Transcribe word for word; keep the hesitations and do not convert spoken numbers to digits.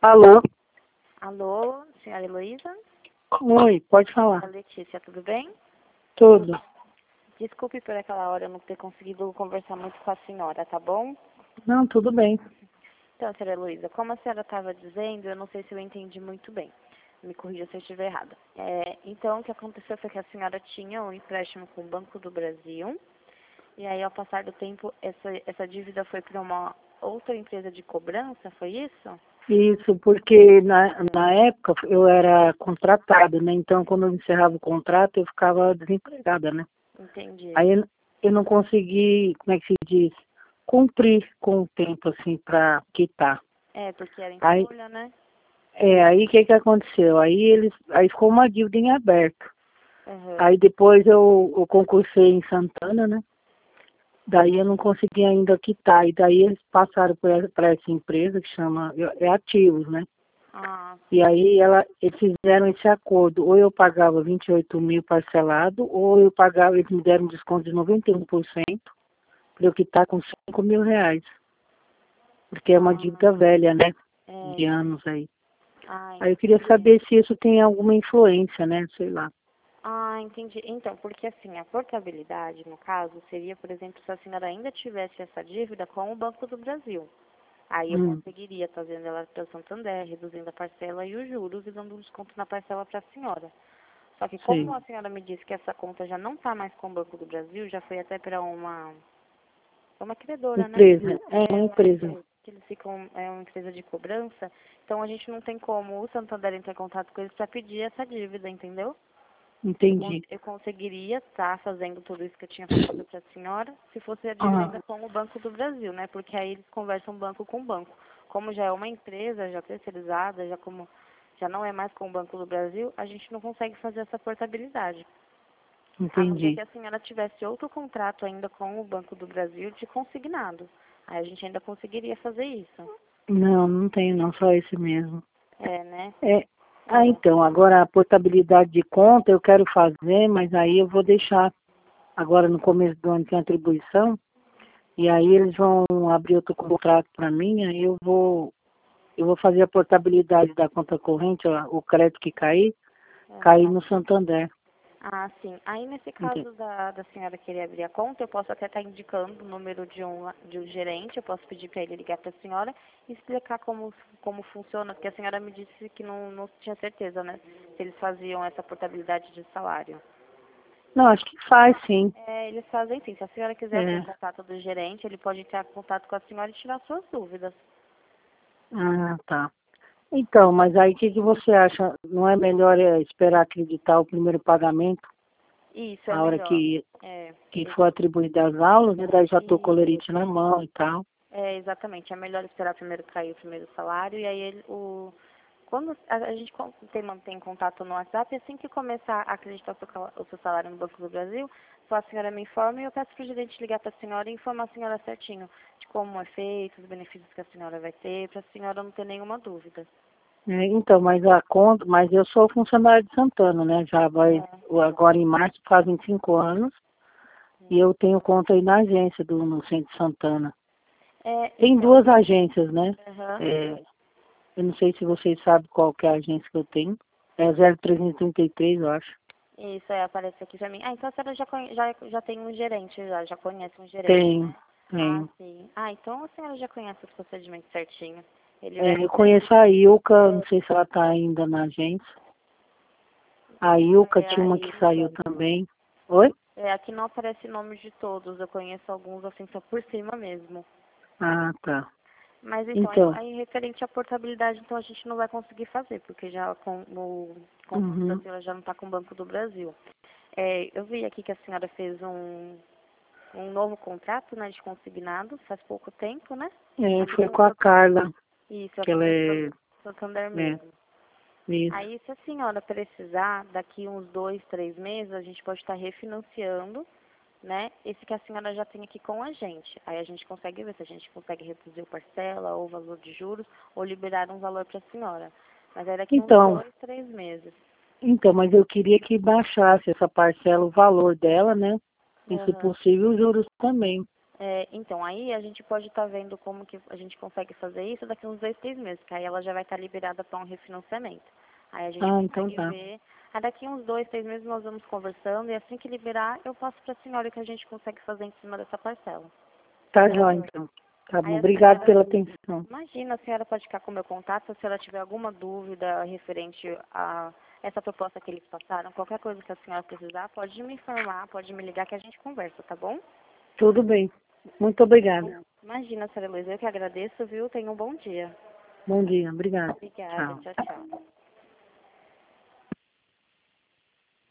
Alô? Alô, senhora Heloísa? Oi, pode falar. A Letícia, tudo bem? Tudo. Desculpe por aquela hora eu não ter conseguido conversar muito com a senhora, tá bom? Não, tudo bem. Então, senhora Heloísa, como a senhora estava dizendo, eu não sei se eu entendi muito bem. Me corrija se eu estiver errada. É, então, o que aconteceu foi que a senhora tinha um empréstimo com o Banco do Brasil, e aí, ao passar do tempo, essa, essa dívida foi para uma outra empresa de cobrança, foi isso? Isso, porque na, na época eu era contratada, né? Então, quando eu encerrava o contrato, eu ficava desempregada, né? Entendi. Aí eu, eu não consegui, como é que se diz? Cumprir com o tempo, assim, para quitar. É, porque era em Aí, folha, né? é, aí o que que aconteceu? Aí eles, aí ficou uma dívida em aberto. Uhum. Aí depois eu, eu concursei em Santana, né? Daí eu não consegui ainda quitar. E daí eles passaram para essa empresa que chama, é Ativos, né? Ah, E aí ela, eles fizeram esse acordo. Ou eu pagava vinte e oito mil parcelado, ou eu pagava, eles me deram um desconto de noventa e um por cento para eu quitar com cinco mil reais. Porque é uma dívida velha, né? é. De anos aí. Ah, Aí eu queria entendi. saber se isso tem alguma influência, né? Sei lá. Ah, entendi. Então, porque assim, a portabilidade, no caso, seria, por exemplo, se a senhora ainda tivesse essa dívida com o Banco do Brasil. Aí eu Hum, conseguiria, fazendo ela para o Santander, reduzindo a parcela e os juros e dando um desconto na parcela para a senhora. Só que sei. como a senhora me disse que essa conta já não está mais com o Banco do Brasil, já foi até para uma, uma credora, né? Empresa. É uma É uma empresa. empresa que eles ficam, é uma empresa de cobrança, então a gente não tem como o Santander entrar em contato com eles para pedir essa dívida, entendeu? Eu, con- Entendi. eu conseguiria estar fazendo tudo isso que eu tinha falado para a senhora se fosse a dívida Ah, ainda com o Banco do Brasil, né? Porque aí eles conversam banco com banco. Como já é uma empresa, já terceirizada, já como já não é mais com o Banco do Brasil, a gente não consegue fazer essa portabilidade. A não ser entendi. que a senhora tivesse outro contrato ainda com o Banco do Brasil de consignado. Aí a gente ainda conseguiria fazer isso. Não, não tenho não, só esse mesmo. É, né? É. Ah, É. então, agora a portabilidade de conta eu quero fazer, mas aí eu vou deixar agora no começo do ano tem atribuição, e aí eles vão abrir outro contrato para mim, aí eu vou eu vou fazer a portabilidade da conta corrente, ó, o crédito que cair, cair Aham. no Santander. Ah, sim. Aí, nesse Ente- caso da, da senhora querer abrir a conta, eu posso até estar indicando o número de um, de um gerente, eu posso pedir para ele ligar para a senhora e explicar como, como funciona, porque a senhora me disse que não, não tinha certeza, né, se eles faziam essa portabilidade de salário. Não, acho que faz sim. É, eles fazem sim. Se a senhora quiser ter o É. contato do gerente, ele pode entrar em contato com a senhora e tirar suas dúvidas. Ah, tá. Então, mas aí o que, que você acha? Não é melhor é, esperar acreditar o primeiro pagamento, Isso, é a hora melhor. que, É, que ex- for atribuída as aulas, né? Daí já tô com o e, lerite na mão e tal. é, exatamente. É melhor esperar primeiro cair o primeiro salário e aí ele, o, quando a, a gente con- tem, mantém contato no WhatsApp, assim que começar a acreditar o seu, cala- o seu salário no Banco do Brasil, só a senhora me informa e eu peço para o gerente ligar para a senhora e informar a senhora certinho de como é feito, os benefícios que a senhora vai ter, para a senhora não ter nenhuma dúvida. É, então, mas a conta, mas eu sou funcionário de Santana, né? Já vai, É, o- agora em março fazem cinco anos e eu tenho conta aí na agência do no Centro de Santana. é Tem então, duas agências, né? aham, É, eu não sei se vocês sabem qual que é a agência que eu tenho. É zero trezentos e trinta e três, eu acho. isso aí aparece aqui para mim. Ah, então a senhora já, conhe- já, já tem um gerente, já, já conhece um gerente, Tem, né? Ah, tem. sim. Ah, então a senhora já conhece os procedimentos certinho. Ele vai É, eu ser, conheço a Ilka, não sei se ela está ainda na agência. A Ilka é, tinha uma que aí, saiu também. Oi? é, aqui não aparece nome de todos, eu conheço alguns assim só por cima mesmo. Ah, tá. Mas então, aí, Então, aí referente à portabilidade, então a gente não vai conseguir fazer, porque já com, o conjunto da uhum. senhora já não está com o Banco do Brasil. É, eu vi aqui que a senhora fez um, um novo contrato, né, de consignado, faz pouco tempo, né? É, Aqui foi com o com a San- Carla, isso, que aqui ela com o San- é, Santander é, mesmo. isso. Aí, se a senhora precisar, daqui uns dois, três meses, a gente pode estar refinanciando, né? Esse que a senhora já tem aqui com a gente. Aí a gente consegue ver se a gente consegue reduzir o parcela ou o valor de juros ou liberar um valor para a senhora. Mas é daqui uns Então, dois, três meses. então, mas eu queria que baixasse essa parcela, o valor dela, né? E se Aham. possível, os juros também. É, então, aí a gente pode estar vendo como que a gente consegue fazer isso daqui uns dois, três meses, que aí ela já vai estar liberada para um refinanciamento. Aí a gente Ah, então consegue tá. ver. Aí daqui uns dois, três meses nós vamos conversando e assim que liberar, eu passo para a senhora o que a gente consegue fazer em cima dessa parcela. Tá jóia, então. Tá Aí bom. a Obrigado senhora, pela atenção. imagina, a senhora pode ficar com o meu contato, se a senhora tiver alguma dúvida referente a essa proposta que eles passaram, qualquer coisa que a senhora precisar, pode me informar, pode me ligar que a gente conversa, tá bom? Tudo bem. Muito obrigada. Imagina, senhora Luísa, eu que agradeço, viu? Tenha um bom dia. Bom dia. Obrigada. Obrigada, Tchau. tchau, tchau.